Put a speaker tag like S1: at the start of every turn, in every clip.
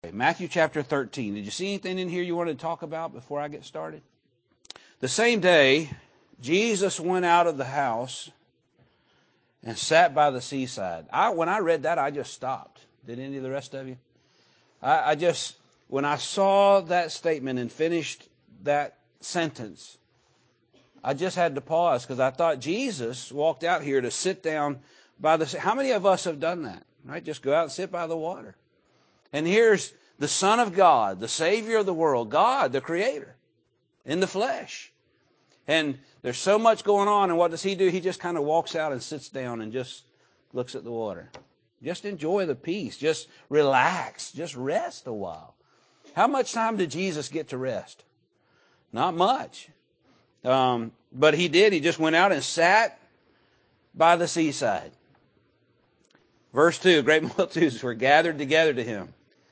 S1: Matthew chapter 13. Did you see anything in here you wanted to talk about before I get started? The same day, Jesus went out of the house and sat by the seaside. When I read that, I just stopped. Did any of the rest of you? When I saw that statement and finished that sentence, I just had to pause because I thought Jesus walked out here to sit down by the sea. How many of us have done that? Right? Just go out and sit by the water. And here's the Son of God, the Savior of the world, God, the Creator, in the flesh. And there's so much going on, and what does he do? He just kind of walks out and sits down and just looks at the water. Just enjoy the peace. Just relax. Just rest a while. How much time did Jesus get to rest? Not much. But he did. He just went out and sat by the seaside. Verse 2, great multitudes were gathered together to him.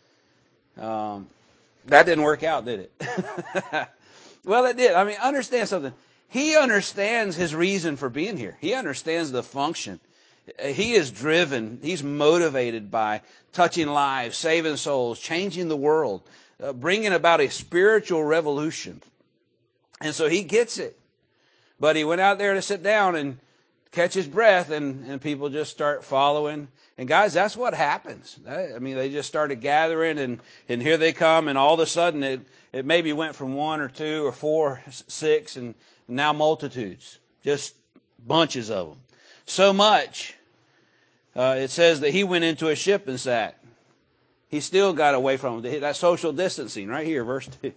S1: That didn't work out, did it? Well, it did. I mean, understand something. He understands his reason for being here. He understands the function. He is driven. He's motivated by touching lives, saving souls, changing the world, bringing about a spiritual revolution. And so he gets it. But he went out there to sit down and catch his breath, and people just start following. And guys, that's what happens. I mean, they just started gathering, and here they come, and all of a sudden it maybe went from 1 or 2 or 4, 6, and now multitudes, just bunches of them. So much, it says that he went into a ship and sat. He still got away from them. That social distancing right here, verse 2.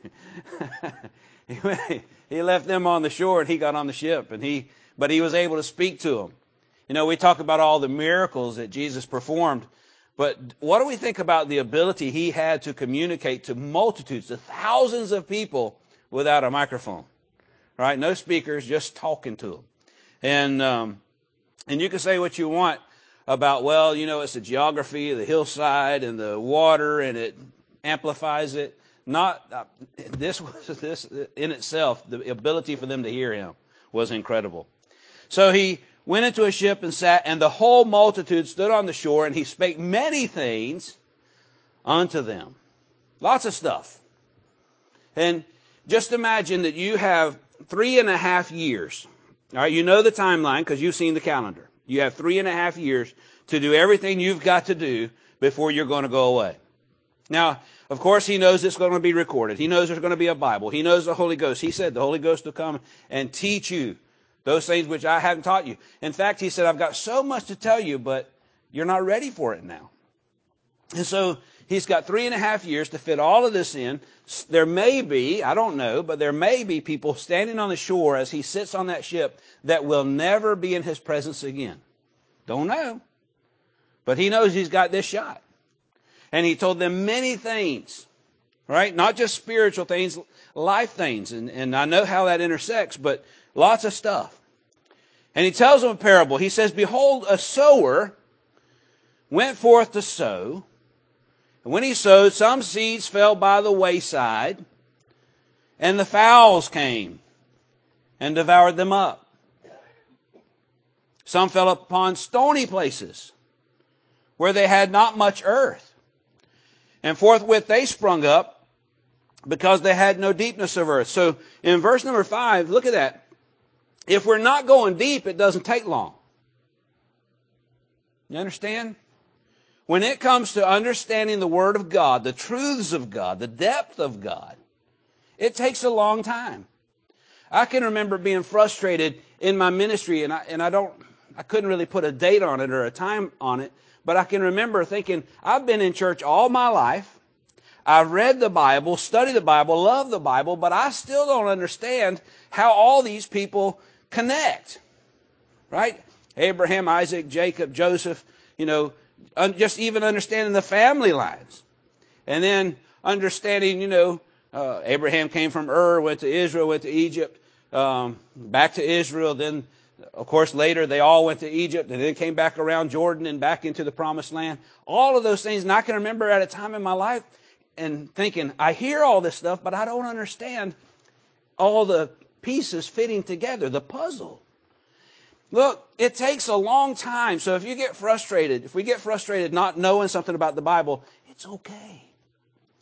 S1: He left them on the shore and he got on the ship, but he was able to speak to them. You know, we talk about all the miracles that Jesus performed, but what do we think about the ability he had to communicate to multitudes, to thousands of people without a microphone? Right? No speakers, just talking to them. And you can say what you want about, well, you know, it's the geography, the hillside, and the water, and it amplifies it. This in itself, the ability for them to hear him was incredible. So he went into a ship and sat, and the whole multitude stood on the shore, and he spake many things unto them. Lots of stuff. And just imagine that you have 3.5 years. All right, you know the timeline because you've seen the calendar. You have 3.5 years to do everything you've got to do before you're going to go away. Now, of course, he knows it's going to be recorded. He knows there's going to be a Bible. He knows the Holy Ghost. He said the Holy Ghost will come and teach you those things which I haven't taught you. In fact, he said, I've got so much to tell you, but you're not ready for it now. And so he's got 3.5 years to fit all of this in. There may be, I don't know, but there may be people standing on the shore as he sits on that ship that will never be in his presence again. Don't know. But he knows he's got this shot. And he told them many things, right? Not just spiritual things, life things. And I know how that intersects, but lots of stuff. And he tells them a parable. He says, behold, a sower went forth to sow. And when he sowed, some seeds fell by the wayside, and the fowls came and devoured them up. Some fell upon stony places, where they had not much earth. And forthwith they sprung up, because they had no deepness of earth. So in verse number 5, look at that. If we're not going deep, it doesn't take long. You understand? When it comes to understanding the Word of God, the truths of God, the depth of God, it takes a long time. I can remember being frustrated in my ministry, and I couldn't really put a date on it or a time on it, but I can remember thinking, I've been in church all my life. I've read the Bible, studied the Bible, love the Bible, but I still don't understand how all these people connect. Right? Abraham, Isaac, Jacob, Joseph, just even understanding the family lines. And then understanding, Abraham came from Ur, went to Israel, went to Egypt, back to Israel. Then, of course, later they all went to Egypt and then came back around Jordan and back into the promised land. All of those things. And I can remember at a time in my life and thinking, I hear all this stuff, but I don't understand all the pieces fitting together, the puzzle. Look, it takes a long time. So if we get frustrated not knowing something about the Bible, it's okay.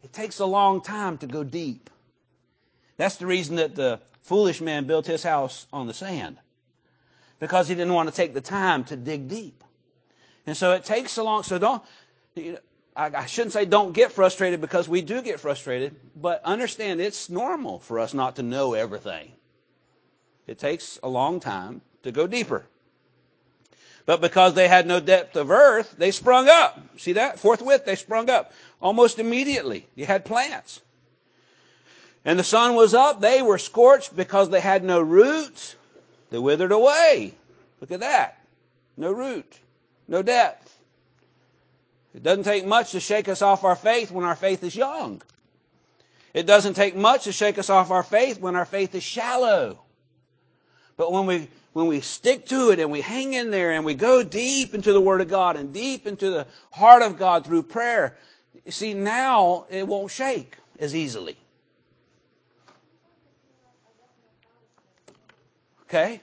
S1: It takes a long time to go deep. That's the reason that the foolish man built his house on the sand, because he didn't want to take the time to dig deep. And so it takes so long. So I shouldn't say don't get frustrated, because we do get frustrated, but understand it's normal for us not to know everything. It takes a long time to go deeper. But because they had no depth of earth, they sprung up. See that? Forthwith, they sprung up. Almost immediately. You had plants. And the sun was up. They were scorched because they had no roots. They withered away. Look at that. No root. No depth. It doesn't take much to shake us off our faith when our faith is young. It doesn't take much to shake us off our faith when our faith is shallow. But when we stick to it and we hang in there and we go deep into the Word of God and deep into the heart of God through prayer, you see, now it won't shake as easily. Okay?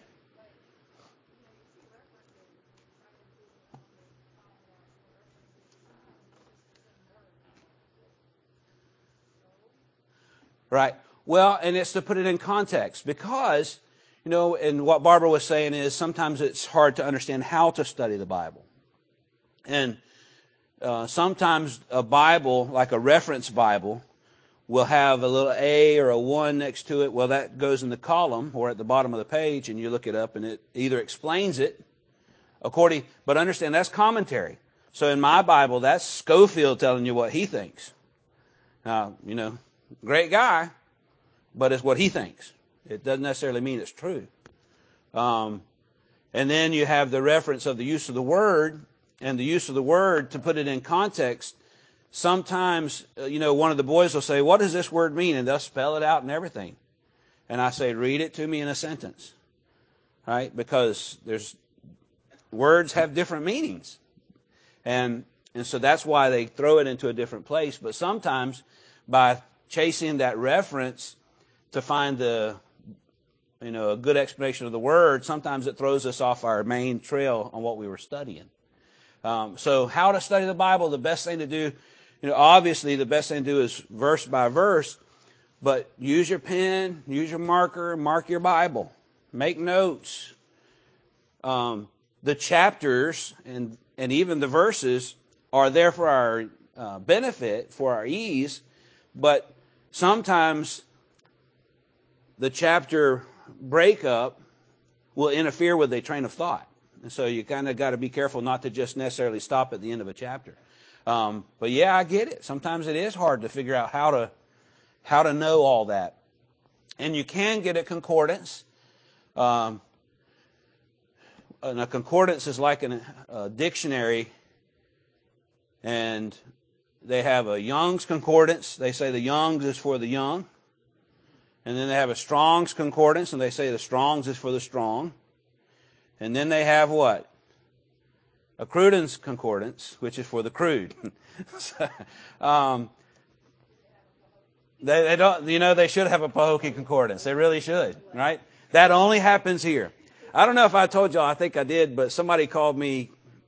S1: Right. Well, and it's to put it in context, because, and what Barbara was saying is sometimes it's hard to understand how to study the Bible. And sometimes a Bible, like a reference Bible, will have a little A or a 1 next to it. Well, that goes in the column or at the bottom of the page, and you look it up and it either explains it but understand that's commentary. So in my Bible, that's Scofield telling you what he thinks. Now, great guy, but it's what he thinks. It doesn't necessarily mean it's true. And then you have the reference of the use of the word, and the use of the word, to put it in context. Sometimes, one of the boys will say, "What does this word mean?" And they'll spell it out and everything. And I say, "Read it to me in a sentence." Right? Because words have different meanings. And so that's why they throw it into a different place. But sometimes by chasing that reference to find a good explanation of the word, sometimes it throws us off our main trail on what we were studying. So how to study the Bible, the best thing to do, obviously the best thing to do is verse by verse, but use your pen, use your marker, mark your Bible, make notes. The chapters and even the verses are there for our benefit, for our ease, but sometimes the chapter breakup will interfere with a train of thought. And so you kind of got to be careful not to just necessarily stop at the end of a chapter. But yeah, I get it. Sometimes it is hard to figure out how to know all that. And you can get a concordance. And a concordance is like a dictionary, and they have a Young's concordance. They say the Young's is for the young. And then they have a Strong's concordance, and they say the Strong's is for the strong. And then they have what? A Cruden's concordance, which is for the crude. They don't, they should have a Pahokee concordance. They really should, right? That only happens here. I don't know if I told y'all, I think I did, but somebody called me,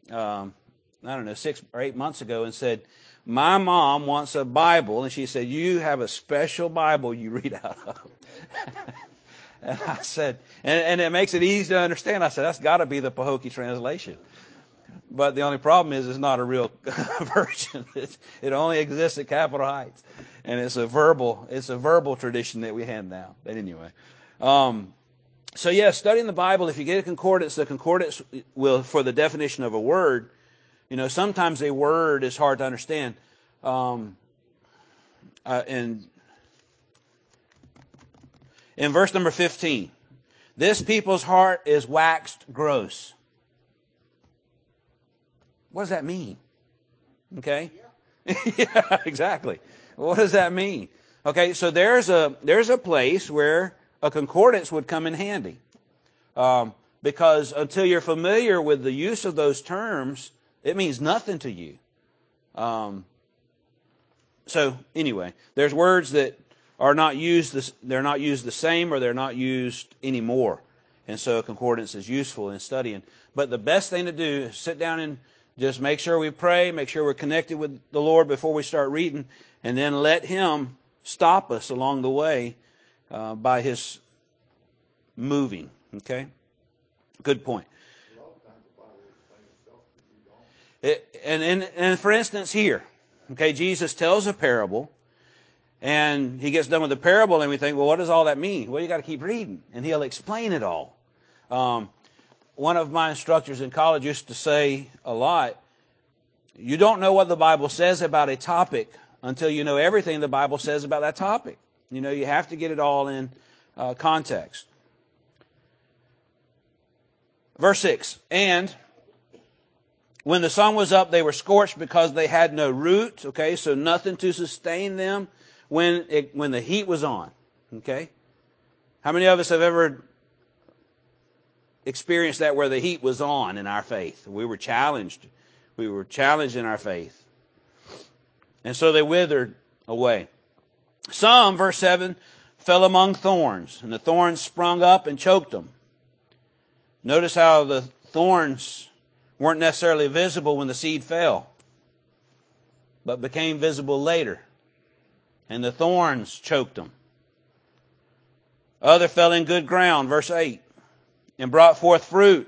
S1: 6 or 8 months ago and said, "My mom wants a Bible," and she said, "You have a special Bible you read out of." And I said, and it makes it easy to understand. I said, "That's got to be the Pahokee translation." But the only problem is it's not a real version. It only exists at Capitol Heights, and it's a verbal tradition that we hand down. But anyway, so yeah, studying the Bible. If you get a concordance, the concordance will, for the definition of a word. Sometimes a word is hard to understand. And in verse number 15, this people's heart is waxed gross. What does that mean? Okay. Yeah, exactly. What does that mean? Okay, so there's a place where a concordance would come in handy. Because until you're familiar with the use of those terms, it means nothing to you. So anyway, there's words that are not used. They're not used the same, or they're not used anymore. And so a concordance is useful in studying. But the best thing to do is sit down and Just make sure we pray, make sure we're connected with the Lord before we start reading, and then let Him stop us along the way by His moving. Okay? Good point. And for instance here, okay, Jesus tells a parable, and He gets done with the parable, and we think, well, what does all that mean? Well, you got to keep reading, and He'll explain it all. One of my instructors in college used to say a lot, you don't know what the Bible says about a topic until you know everything the Bible says about that topic. You know, you have to get it all in context. Verse 6, and when the sun was up, they were scorched because they had no root. Okay, so nothing to sustain them when the heat was on. Okay, how many of us have ever experienced that where the heat was on in our faith? We were challenged. We were challenged in our faith. And so they withered away. Some, verse 7, fell among thorns, and the thorns sprung up and choked them. Notice how the thorns weren't necessarily visible when the seed fell, but became visible later. And the thorns choked them. Other fell in good ground, verse 8, and brought forth fruit.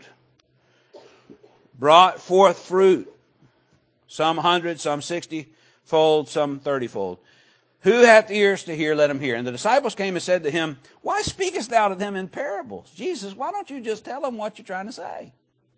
S1: Brought forth fruit. Some 100, some 60-fold, some 30-fold. Who hath ears to hear, let him hear. And the disciples came and said to him, why speakest thou to them in parables? Jesus, why don't you just tell them what you're trying to say?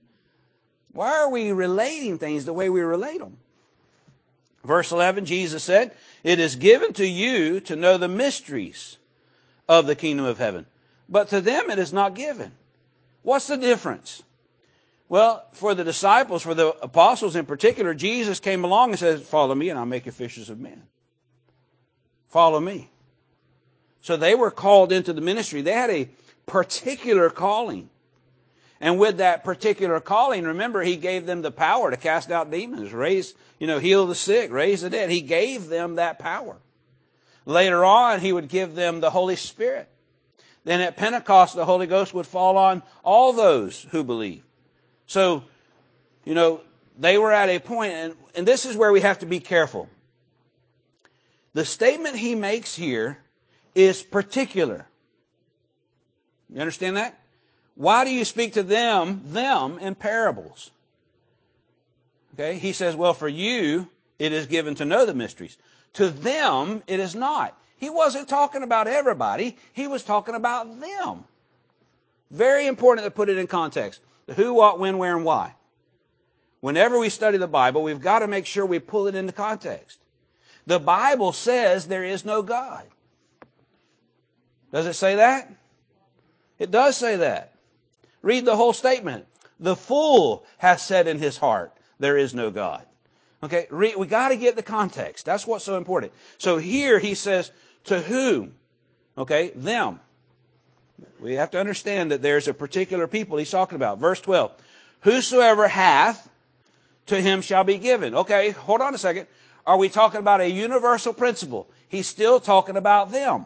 S1: Why are we relating things the way we relate them? Verse 11, Jesus said, it is given to you to know the mysteries of the kingdom of heaven, but to them it is not given. What's the difference? Well, for the disciples, for the apostles in particular, Jesus came along and said, follow me and I'll make you fishers of men. Follow me. So they were called into the ministry. They had a particular calling. And with that particular calling, remember, He gave them the power to cast out demons, heal the sick, raise the dead. He gave them that power. Later on, He would give them the Holy Spirit. Then at Pentecost, the Holy Ghost would fall on all those who believe. So, they were at a point, and this is where we have to be careful. The statement He makes here is particular. You understand that? Why do you speak to them in parables? Okay, He says, well, for you, it is given to know the mysteries. To them, it is not. He wasn't talking about everybody. He was talking about them. Very important to put it in context. The who, what, when, where, and why. Whenever we study the Bible, we've got to make sure we pull it into context. The Bible says there is no God. Does it say that? It does say that. Read the whole statement. The fool hath said in his heart, there is no God. Okay, we got to get the context. That's what's so important. So here he says, to whom? Okay, them. We have to understand that there's a particular people He's talking about. Verse 12. Whosoever hath, to him shall be given. Okay, hold on a second. Are we talking about a universal principle? He's still talking about them.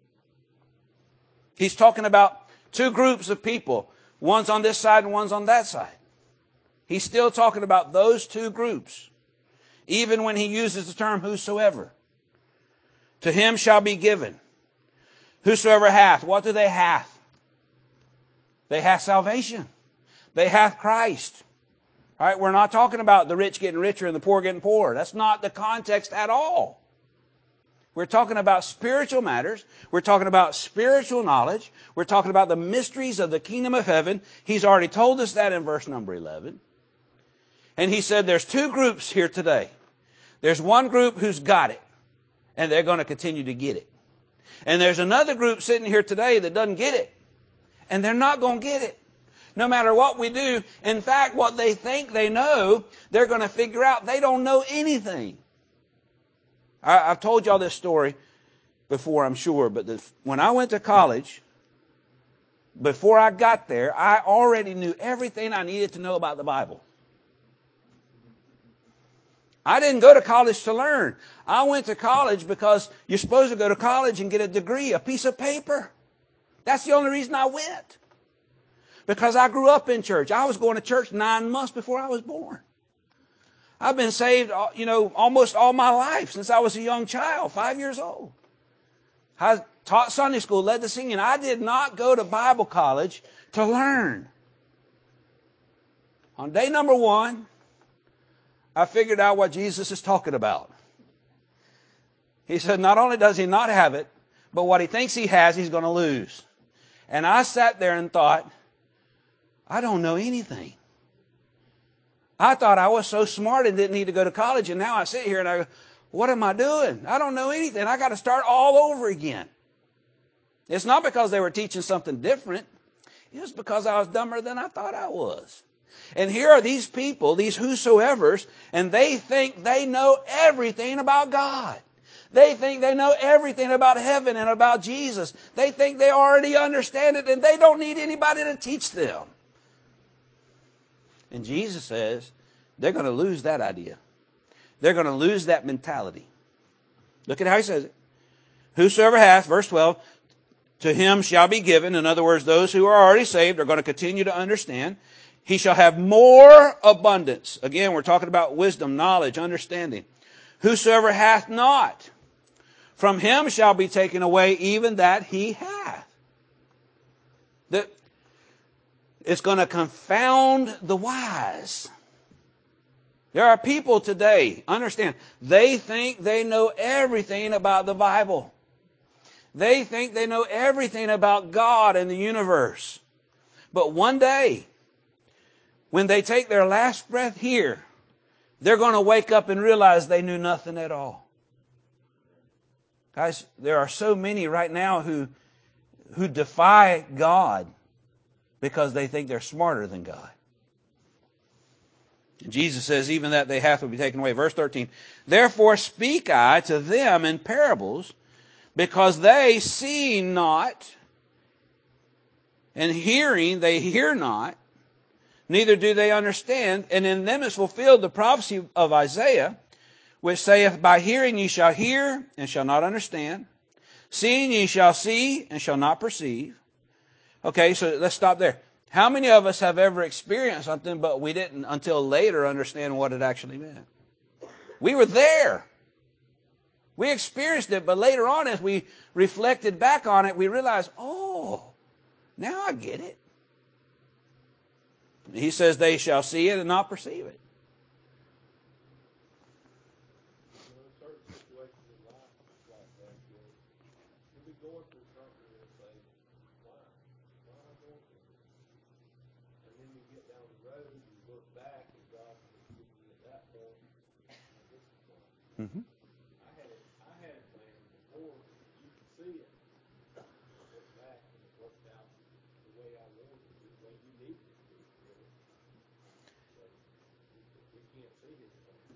S1: He's talking about two groups of people. One's on this side and one's on that side. He's still talking about those two groups. Even when He uses the term whosoever. To him shall be given. Whosoever hath. What do they hath? They hath salvation. They hath Christ. All right, we're not talking about the rich getting richer and the poor getting poorer. That's not the context at all. We're talking about spiritual matters. We're talking about spiritual knowledge. We're talking about the mysteries of the kingdom of heaven. He's already told us that in verse number 11. And He said there's two groups here today. There's one group who's got it, and they're going to continue to get it. And there's another group sitting here today that doesn't get it, and they're not going to get it. No matter what we do, in fact, what they think they know, they're going to figure out they don't know anything. I've told y'all this story before, I'm sure, but when I went to college, before I got there, I already knew everything I needed to know about the Bible. I didn't go to college to learn. I went to college because you're supposed to go to college and get a degree, a piece of paper. That's the only reason I went. Because I grew up in church. I was going to church 9 months before I was born. I've been saved, almost all my life since I was a young child, 5 years old. I taught Sunday school, led the singing. I did not go to Bible college to learn. On day number 1, I figured out what Jesus is talking about. He said not only does he not have it, but what he thinks he has, he's going to lose. And I sat there and thought, I don't know anything. I thought I was so smart and didn't need to go to college, and now I sit here and I go, what am I doing? I don't know anything. I got to start all over again. It's not because they were teaching something different. It was because I was dumber than I thought I was. And here are these people, these whosoevers, and they think they know everything about God. They think they know everything about heaven and about Jesus. They think they already understand it, and they don't need anybody to teach them. And Jesus says they're going to lose that idea. They're going to lose that mentality. Look at how he says it. Whosoever hath, verse 12, to him shall be given. In other words, those who are already saved are going to continue to understand. He shall have more abundance. Again, we're talking about wisdom, knowledge, understanding. Whosoever hath not, from him shall be taken away even that he hath. It's going to confound the wise. There are people today, understand, they think they know everything about the Bible. They think they know everything about God and the universe. But one day, when they take their last breath here, they're going to wake up and realize they knew nothing at all. Guys, there are so many right now who defy God because they think they're smarter than God. And Jesus says, even that they hath will be taken away. Verse 13, therefore speak I to them in parables, because they see not, and hearing they hear not, neither do they understand. And in them is fulfilled the prophecy of Isaiah, which saith, by hearing ye shall hear, and shall not understand. Seeing ye shall see, and shall not perceive. Okay, so let's stop there. How many of us have ever experienced something, but we didn't until later understand what it actually meant? We were there. We experienced it, but later on as we reflected back on it, we realized, oh, now I get it. He says they shall see it and not perceive it. Mm-hmm.
S2: I had it planned before. You could see it. I looked back and it worked out the way I wanted it, the way you needed it to, really. So we can't see his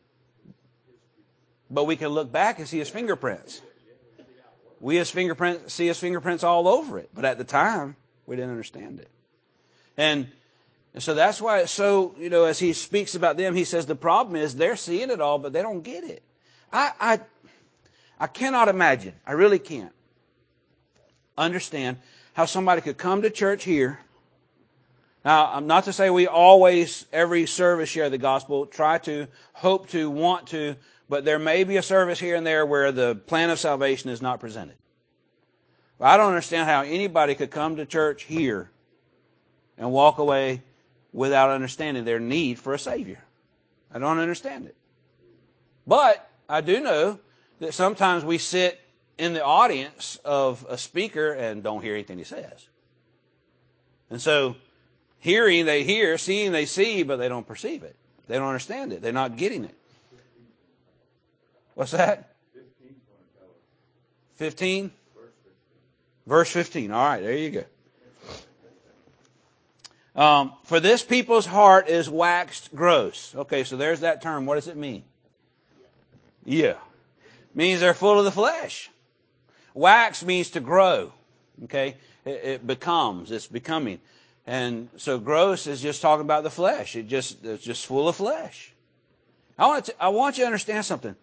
S1: But we can look back and see his fingerprints. We see his fingerprints all over it. But at the time, we didn't understand it. And so that's why it's so, as he speaks about them, he says the problem is they're seeing it all, but they don't get it. I cannot imagine, I really can't understand how somebody could come to church here. Now, I'm not to say we always, every service, share the gospel, try to, hope to, want to, but there may be a service here and there where the plan of salvation is not presented. But I don't understand how anybody could come to church here and walk away without understanding their need for a Savior. I don't understand it. But I do know that sometimes we sit in the audience of a speaker and don't hear anything he says. And so, hearing they hear, seeing they see, but they don't perceive it. They don't understand it. They're not getting it. What's that? 15? Verse 15. All right, there you go. For this people's heart is waxed gross. Okay, so there's that term. What does it mean? Yeah. Means they're full of the flesh. Wax means to grow. Okay? It becomes. It's becoming. And so gross is just talking about the flesh. It's just full of flesh. I want you to understand something.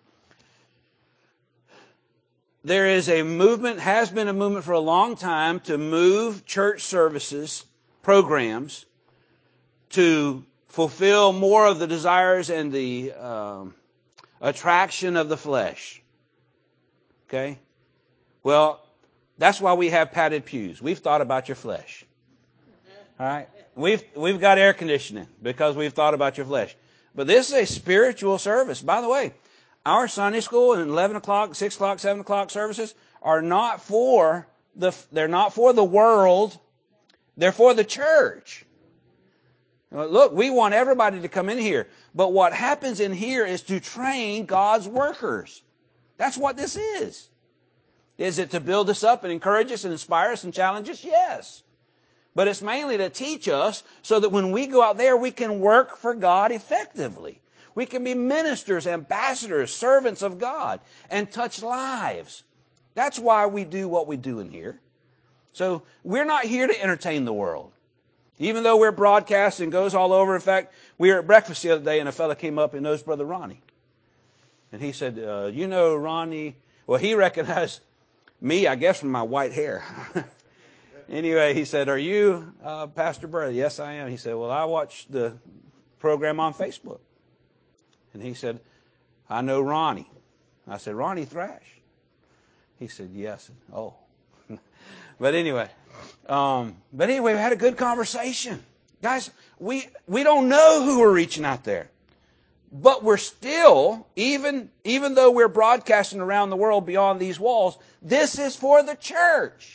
S1: There is a movement, has been a movement for a long time to move church services, programs, to fulfill more of the desires and the attraction of the flesh. Okay? Well, that's why we have padded pews. We've thought about your flesh. All right? We've got air conditioning because we've thought about your flesh. But this is a spiritual service. By the way, our Sunday school and 11 o'clock, 6 o'clock, 7 o'clock services are not for they're not for the world. They're for the church. Look, we want everybody to come in here. But what happens in here is to train God's workers. That's what this is. Is it to build us up and encourage us and inspire us and challenge us? Yes. But it's mainly to teach us so that when we go out there, we can work for God effectively. We can be ministers, ambassadors, servants of God, and touch lives. That's why we do what we do in here. So we're not here to entertain the world. Even though we're broadcasting, goes all over. In fact, we were at breakfast the other day, and a fellow came up and knows Brother Ronnie. And he said, you know Ronnie? Well, he recognized me, I guess, from my white hair. Anyway, he said, are you Pastor Brother? Yes, I am. He said, well, I watched the program on Facebook. And he said, I know Ronnie. I said, Ronnie Thrash? He said, yes. Oh. But anyway, we had a good conversation. Guys, we don't know who we're reaching out there. But we're still, even though we're broadcasting around the world beyond these walls, this is for the church.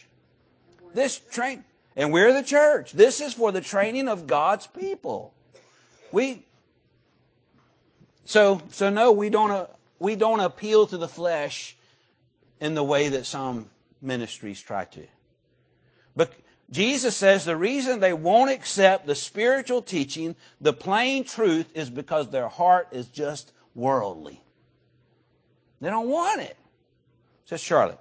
S1: And we're the church. This is for the training of God's people. So no, we don't appeal to the flesh in the way that some ministries try to. But Jesus says the reason they won't accept the spiritual teaching, the plain truth, is because their heart is just worldly. They don't want it. Says Charlotte.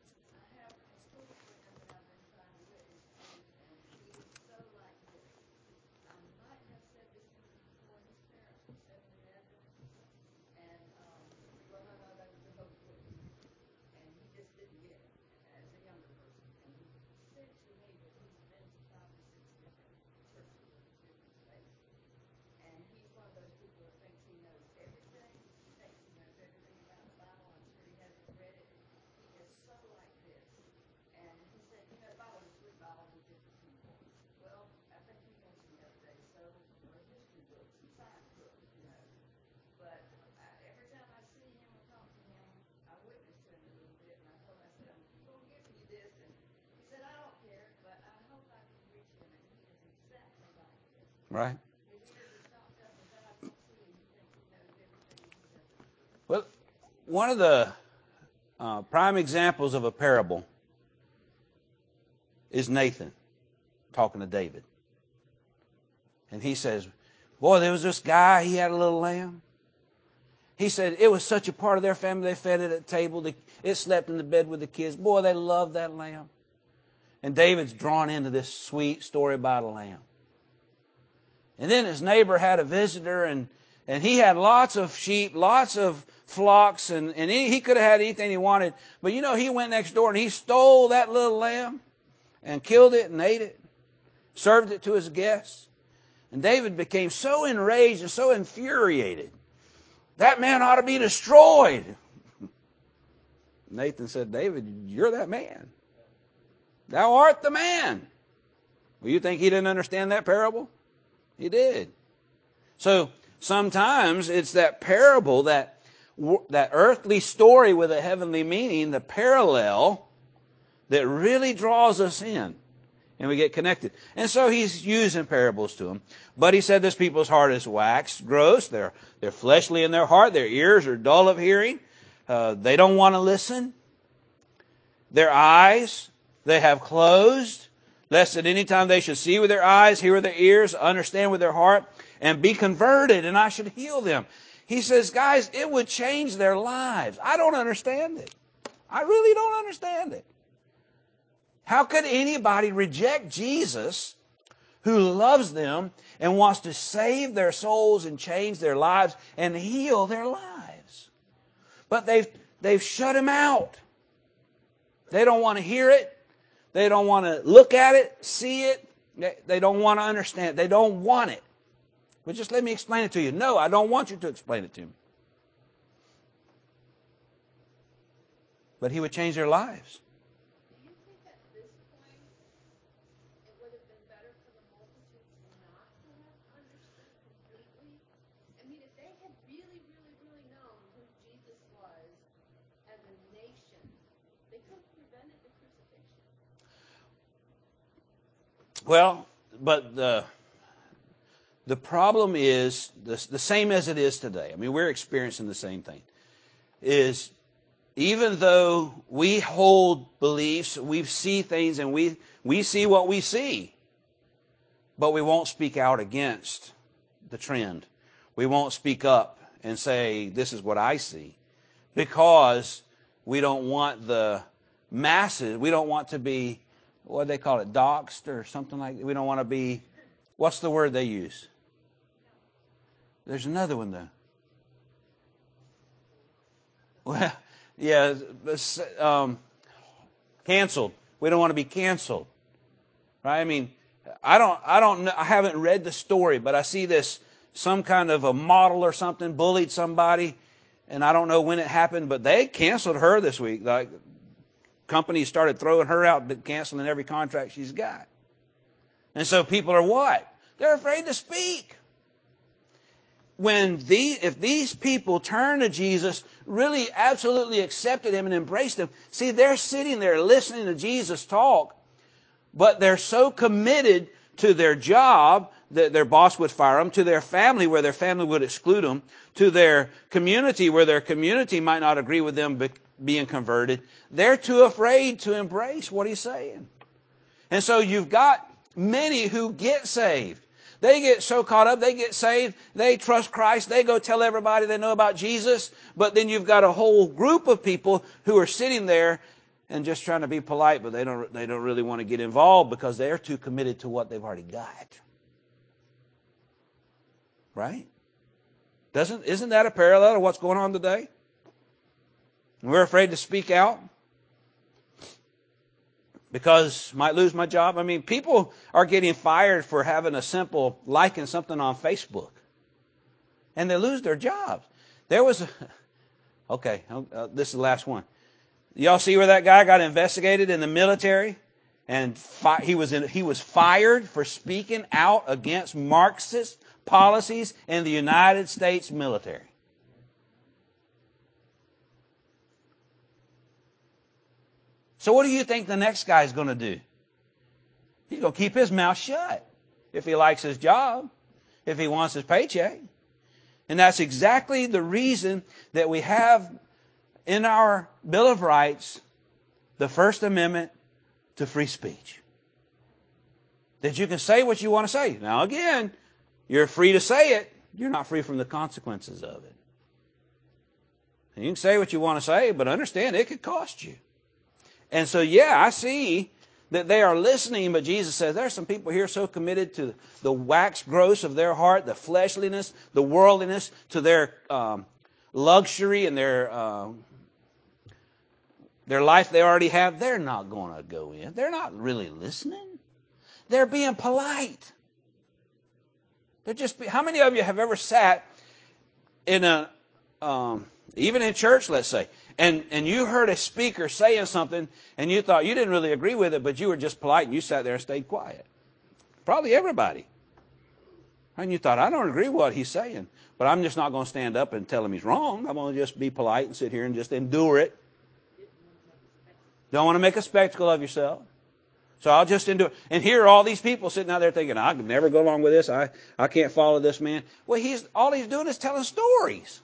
S1: Right. Well, one of the prime examples of a parable is Nathan talking to David. And he says, boy, there was this guy, he had a little lamb. He said it was such a part of their family, they fed it at the table, it slept in the bed with the kids. Boy, they loved that lamb. And David's drawn into this sweet story about a lamb. And then his neighbor had a visitor, and he had lots of sheep, lots of flocks, and he could have had anything he wanted. But you know, he went next door and he stole that little lamb and killed it and ate it, served it to his guests. And David became so enraged and so infuriated. That man ought to be destroyed. Nathan said, David, you're that man. Thou art the man. Well, you think he didn't understand that parable? He did. So sometimes it's that parable, that earthly story with a heavenly meaning, the parallel, that really draws us in. And we get connected. And so he's using parables to them. But he said this people's heart is waxed gross. They're fleshly in their heart. Their ears are dull of hearing. They don't want to listen. Their eyes they have closed, lest at any time they should see with their eyes, hear with their ears, understand with their heart, and be converted, and I should heal them. He says, guys, it would change their lives. I don't understand it. I really don't understand it. How could anybody reject Jesus who loves them and wants to save their souls and change their lives and heal their lives? But they've shut him out. They don't want to hear it. They don't want to look at it, see it. They don't want to understand it. They don't want it. Well, just let me explain it to you. No, I don't want you to explain it to me. But he would change their lives.
S3: Do you think at this point it would have been better for the multitudes not to have understood completely? I mean, if they had really, really, really known who Jesus was as a nation, they could have prevented the crucifixion.
S1: Well, but the problem is the same as it is today. I mean, we're experiencing the same thing. Is even though we hold beliefs, we see things, and we see what we see, but we won't speak out against the trend. We won't speak up and say, this is what I see, because we don't want the masses, we don't want to be, what do they call it, doxed or something like that. We don't want to be, what's the word they use? There's another one, though. Well, yeah, canceled. We don't want to be canceled, right? I mean, I don't know. I haven't read the story, but I see this, some kind of a model or something bullied somebody, and I don't know when it happened, but they canceled her this week. Like, companies started throwing her out, but canceling every contract she's got. And so people are what? They're afraid to speak. If these people turn to Jesus, really absolutely accepted him and embraced him, see, they're sitting there listening to Jesus talk, but they're so committed to their job that their boss would fire them, to their family where their family would exclude them, to their community where their community might not agree with them being converted. They're too afraid to embrace what he's saying. And so you've got many who get saved. They get so caught up, they get saved, they trust Christ, they go tell everybody they know about Jesus, but then you've got a whole group of people who are sitting there and just trying to be polite, but they don't really want to get involved because they're too committed to what they've already got. Right? Isn't that a parallel of what's going on today? We're afraid to speak out because might lose my job. I mean, people are getting fired for having a simple liking something on Facebook, and they lose their jobs. There was this is the last one. Y'all see where that guy got investigated in the military, and he was fired for speaking out against Marxist policies in the United States military. So what do you think the next guy is going to do? He's going to keep his mouth shut if he likes his job, if he wants his paycheck. And that's exactly the reason that we have in our Bill of Rights the First Amendment to free speech. That you can say what you want to say. Now again, you're free to say it. You're not free from the consequences of it. And you can say what you want to say, but understand it could cost you. And so, yeah, I see that they are listening, but Jesus says there are some people here so committed to the wax gross of their heart, the fleshliness, the worldliness, to their luxury and their life they already have. They're not going to go in. They're not really listening. They're being polite. They're just. How many of you have ever sat in even in church, let's say, and you heard a speaker saying something, and you thought you didn't really agree with it, but you were just polite, and you sat there and stayed quiet? Probably everybody. And you thought, I don't agree with what he's saying, but I'm just not going to stand up and tell him he's wrong. I'm going to just be polite and sit here and just endure it. Don't want to make a spectacle of yourself. So I'll just endure. And here are all these people sitting out there thinking, I could never go along with this. I can't follow this man. Well, all he's doing is telling stories.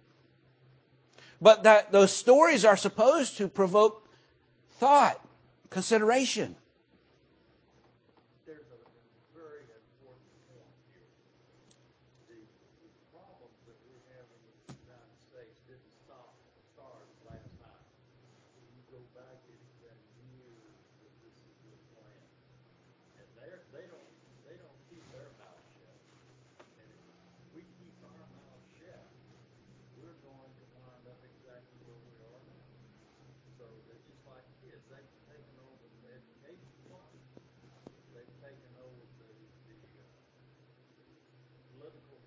S1: But those stories are supposed to provoke thought, consideration.
S2: There's a very important point here. The problems that we're having in the United States didn't start last night. If you go back, it's been years that this has been planned. And they don't keep their mouth shut. And if we keep our mouth shut, we're going to wind up exactly where we are now. So they're just like kids. They've taken over the education part. They've taken over the political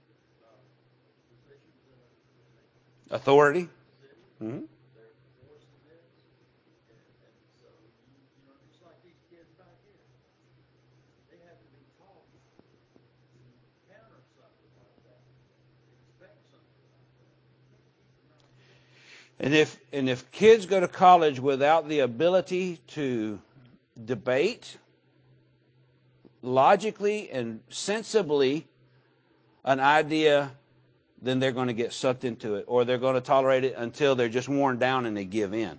S1: Authority. Mm-hmm.
S2: They're forcing this, and so just like these kids back here, they have to be taught to counter something like that, expect something like that.
S1: And if kids go to college without the ability to debate logically and sensibly an idea, then they're going to get sucked into it, or they're going to tolerate it until they're just worn down and they give in.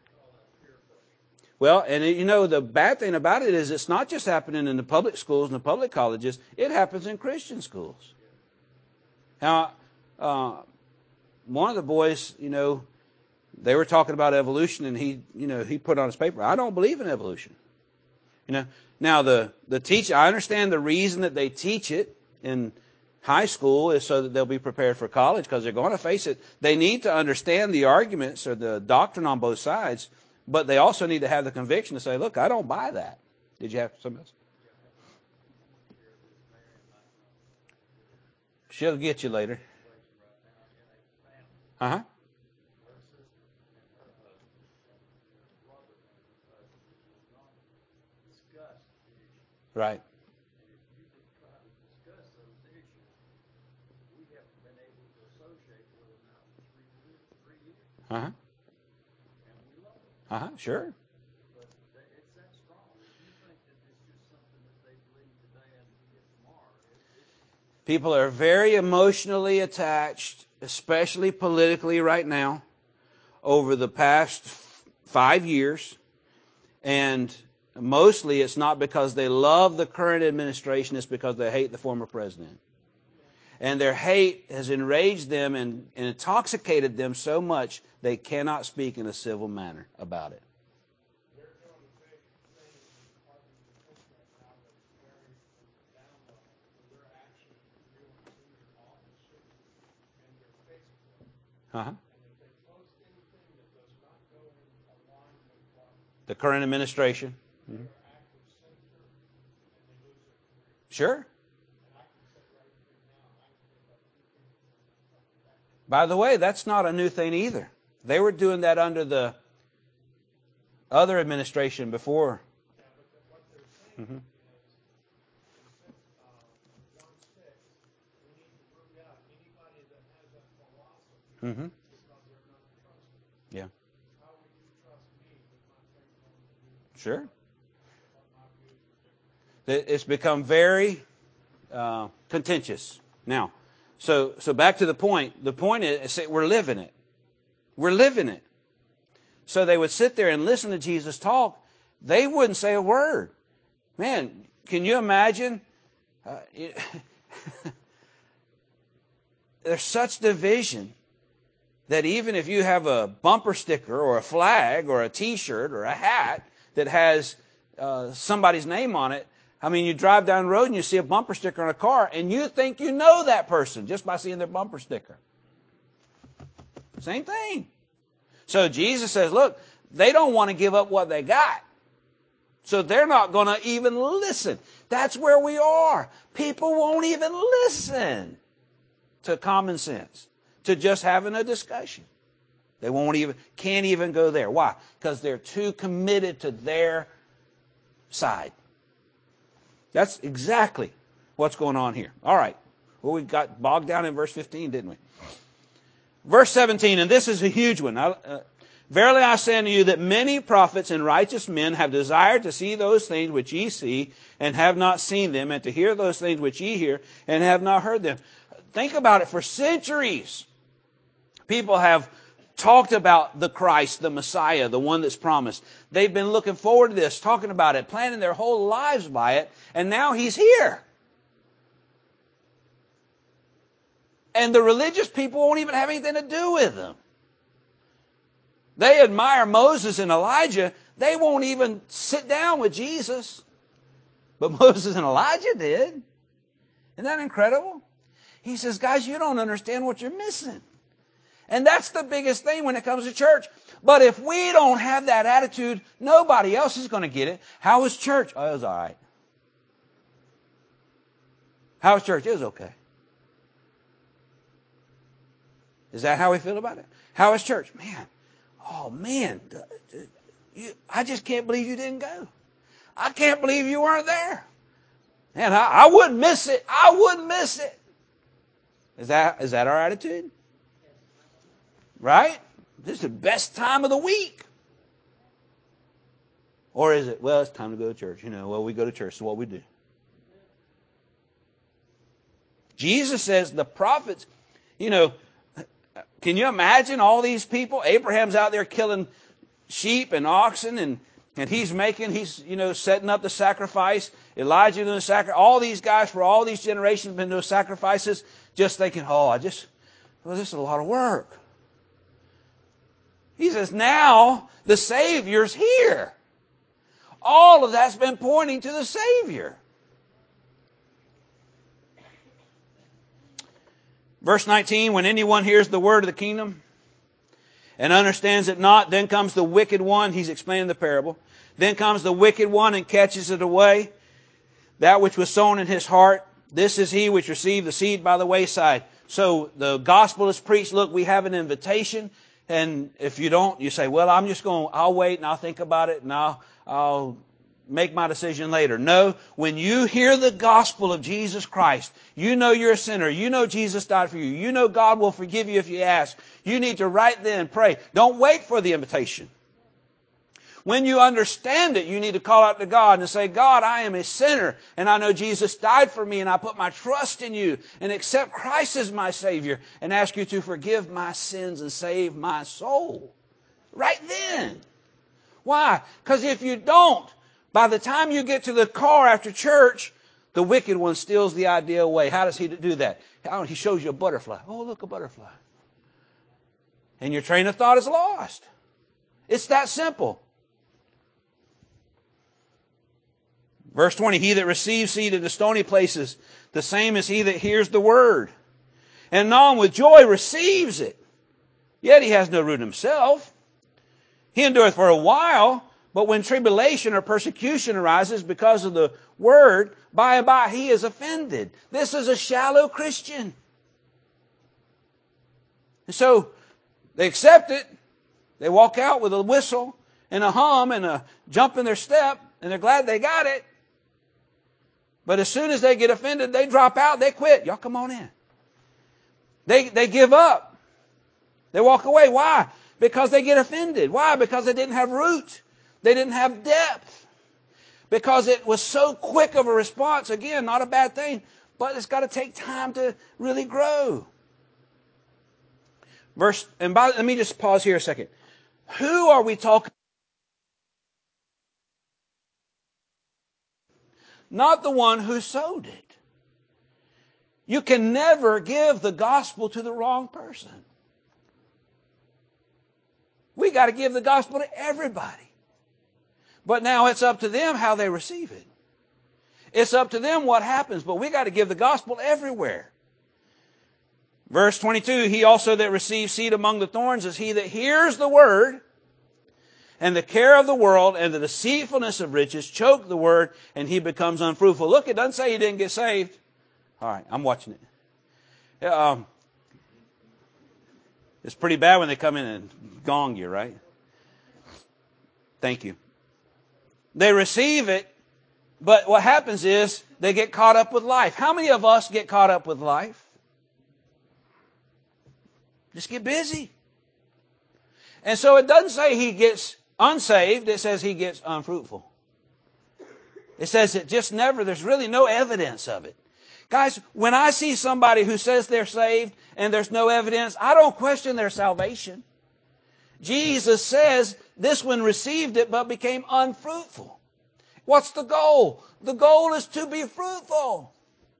S1: Well, and the bad thing about it is it's not just happening in the public schools and the public colleges. It happens in Christian schools. Now, one of the boys, they were talking about evolution, and he put on his paper, I don't believe in evolution. Now the teacher, I understand the reason that they teach it in high school is so that they'll be prepared for college, because they're going to face it. They need to understand the arguments or the doctrine on both sides, but they also need to have the conviction to say, look, I don't buy that. Did you have something else? She'll get you later. Uh-huh. Right. Uh-huh. Uh-huh, sure.
S2: But it's that strong. If you think that it's just something that they believe today and forget tomorrow,
S1: people are very emotionally attached, especially politically right now, over the past 5 years. And mostly it's not because they love the current administration, it's because they hate the former president. And their hate has enraged them and intoxicated them so much they cannot speak in a civil manner about it.
S2: they're doing the big thing in the Department of Defense right now that's very down low, where they're actually doing senior officers and their Facebook.
S1: Uh-huh.
S2: And if they post anything that does not go in line with what
S1: The current administration.
S2: they are active censor, and they lose their career.
S1: Sure.
S2: And I can say right here now, I can think of 2 people like that.
S1: By the way, that's not a new thing either. They were doing that under the other administration before.
S2: Yeah, but what they're saying is, since 1/6, we need to root out anybody that has that philosophy
S1: Mm-hmm.
S2: because they're not trusted.
S1: Yeah.
S2: How would you trust me with my faith on the news?
S1: Sure.
S2: What my views are different?
S1: It's become very contentious. Now, so back to the point. The point is we're living it. We're living it. So they would sit there and listen to Jesus talk. They wouldn't say a word. Man, can you imagine? There's such division that even if you have a bumper sticker or a flag or a T-shirt or a hat that has somebody's name on it, I mean, you drive down the road and you see a bumper sticker on a car and you think you know that person just by seeing their bumper sticker. Same thing. So Jesus says, look, they don't want to give up what they got. So they're not going to even listen. That's where we are. People won't even listen to common sense, to just having a discussion. They can't even go there. Why? Because they're too committed to their side. That's exactly what's going on here. All right. Well, we got bogged down in verse 15, didn't we? Verse 17, and this is a huge one. Verily I say unto you that many prophets and righteous men have desired to see those things which ye see and have not seen them, and to hear those things which ye hear and have not heard them. Think about it. For centuries, people have talked about the Christ, the Messiah, the one that's promised. They've been looking forward to this, talking about it, planning their whole lives by it, and now he's here. And the religious people won't even have anything to do with him. They admire Moses and Elijah. They won't even sit down with Jesus. But Moses and Elijah did. Isn't that incredible? He says, guys, you don't understand what you're missing. And that's the biggest thing when it comes to church. But if we don't have that attitude, nobody else is going to get it. How was church? Oh, it was all right. How was church? It was okay. Is that how we feel about it? How is church? Man, oh man, I just can't believe you didn't go. I can't believe you weren't there. Man, I wouldn't miss it. I wouldn't miss it. Is that our attitude? Right? This is the best time of the week. Or is it, well, it's time to go to church. Well, we go to church, so what we do. Jesus says the prophets, can you imagine all these people? Abraham's out there killing sheep and oxen, and he's setting up the sacrifice. Elijah doing the sacrifice. All these guys for all these generations have been doing sacrifices, just thinking, this is a lot of work. He says, now the Savior's here. All of that's been pointing to the Savior. Verse 19, when anyone hears the word of the kingdom and understands it not, then comes the wicked one. He's explaining the parable. Then comes the wicked one and catches it away, that which was sown in his heart. This is he which received the seed by the wayside. So the gospel is preached. Look, we have an invitation. And if you don't, you say, well, I'll wait and I'll think about it and I'll make my decision later. No, when you hear the gospel of Jesus Christ, you know you're a sinner. You know Jesus died for you. You know God will forgive you if you ask. You need to right then pray. Don't wait for the invitation. When you understand it, you need to call out to God and say, God, I am a sinner, and I know Jesus died for me, and I put my trust in you, and accept Christ as my Savior, and ask you to forgive my sins and save my soul. Right then. Why? Because if you don't, by the time you get to the car after church, the wicked one steals the idea away. How does he do that? He shows you a butterfly. Oh, look, a butterfly. And your train of thought is lost. It's that simple. Verse 20, he that receives seed in the stony places, the same as he that hears the word, and anon with joy receives it. Yet he has no root himself. He endureth for a while, but when tribulation or persecution arises because of the word, by and by he is offended. This is a shallow Christian. And so they accept it. They walk out with a whistle and a hum and a jump in their step, and they're glad they got it. But as soon as they get offended, they drop out, they quit. Y'all come on in. They give up. They walk away. Why? Because they get offended. Why? Because they didn't have root. They didn't have depth. Because it was so quick of a response. Again, not a bad thing, but it's got to take time to really grow. Let me just pause here a second. Who are we talking about? Not the one who sowed it. You can never give the gospel to the wrong person. We got to give the gospel to everybody. But now it's up to them how they receive it. It's up to them what happens, but we got to give the gospel everywhere. Verse 22, he also that receives seed among the thorns is he that hears the word, and the care of the world and the deceitfulness of riches choke the word, and he becomes unfruitful. Look, it doesn't say he didn't get saved. All right, I'm watching it. It's pretty bad when they come in and gong you, right? Thank you. They receive it, but what happens is they get caught up with life. How many of us get caught up with life? Just get busy. And so it doesn't say he gets unsaved, it says he gets unfruitful. It says it just never, there's really no evidence of it. Guys, when I see somebody who says they're saved and there's no evidence, I don't question their salvation. Jesus says this one received it but became unfruitful. What's the goal? The goal is to be fruitful.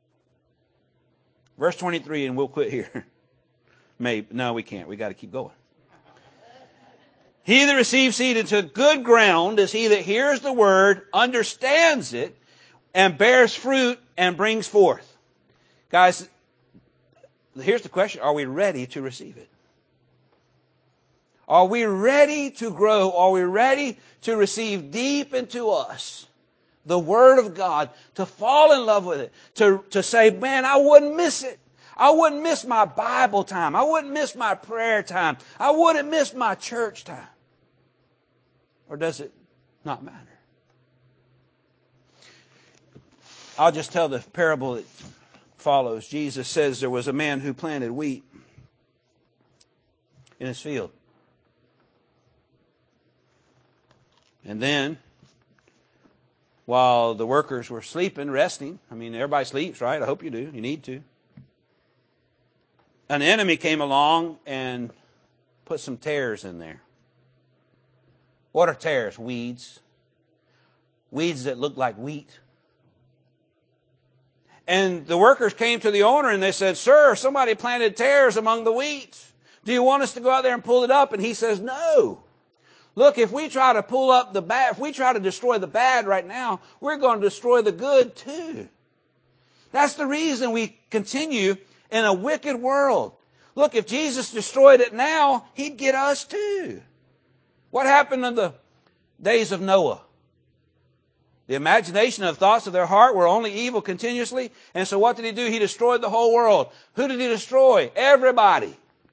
S1: Verse 23, and we'll quit here. Maybe. No, we can't. We got to keep going. He that receives seed into good ground is he that hears the word, understands it, and bears fruit and brings forth. Guys, here's the question. Are we ready to receive it? Are we ready to grow? Are we ready to receive deep into us the Word of God, to fall in love with it, to say, man, I wouldn't miss it. I wouldn't miss my Bible time. I wouldn't miss my prayer time. I wouldn't miss my church time. Or does it not matter? I'll just tell the parable that follows. Jesus says there was a man who planted wheat in his field. And then, while the workers were sleeping, resting, I mean, everybody sleeps, right? I hope you do. You need to. An enemy came along and put some tares in there. What are tares? Weeds. Weeds that look like wheat. And the workers came to the owner and they said, "Sir, somebody planted tares among the wheat. Do you want us to go out there and pull it up?" And he says, "No. Look, if we try to pull up the bad, if we try to destroy the bad right now, we're going to destroy the good too." That's the reason we continue in a wicked world. Look, if Jesus destroyed it now, he'd get us too. What happened in the days of Noah? The imagination of thoughts of their heart were only evil continuously. And so what did he do? He destroyed the whole world. Who did he destroy? Everybody.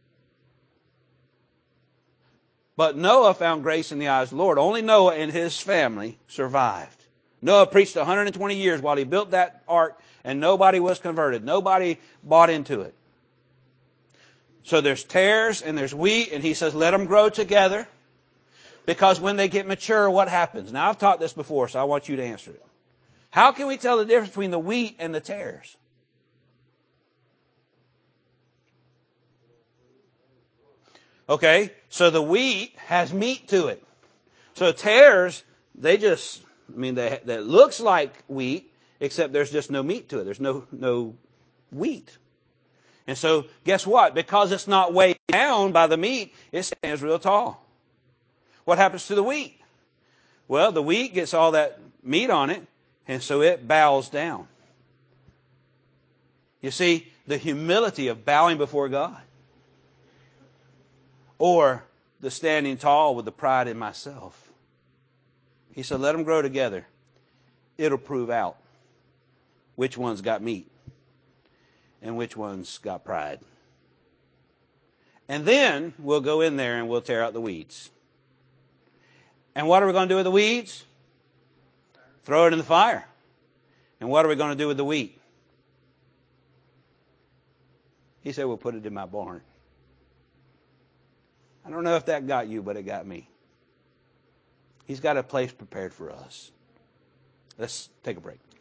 S1: But Noah found grace in the eyes of the Lord. Only Noah and his family survived. Noah preached 120 years while he built that ark, and nobody was converted. Nobody bought into it. So there's tares and there's wheat, and he says, let them grow together. Because when they get mature, what happens? Now, I've taught this before, so I want you to answer it. How can we tell the difference between the wheat and the tares? Okay, so the wheat has meat to it. So tares, that looks like wheat, except there's just no meat to it. There's no wheat. And so, guess what? Because it's not weighed down by the meat, it stands real tall. What happens to the wheat? Well, the wheat gets all that meat on it, and so it bows down. You see, the humility of bowing before God. Or the standing tall with the pride in myself. He said, let them grow together. It'll prove out which one's got meat and which one's got pride. And then we'll go in there and we'll tear out the weeds. And what are we going to do with the weeds? Throw it in the fire. And what are we going to do with the wheat? He said, we'll put it in my barn. I don't know if that got you, but it got me. He's got a place prepared for us. Let's take a break.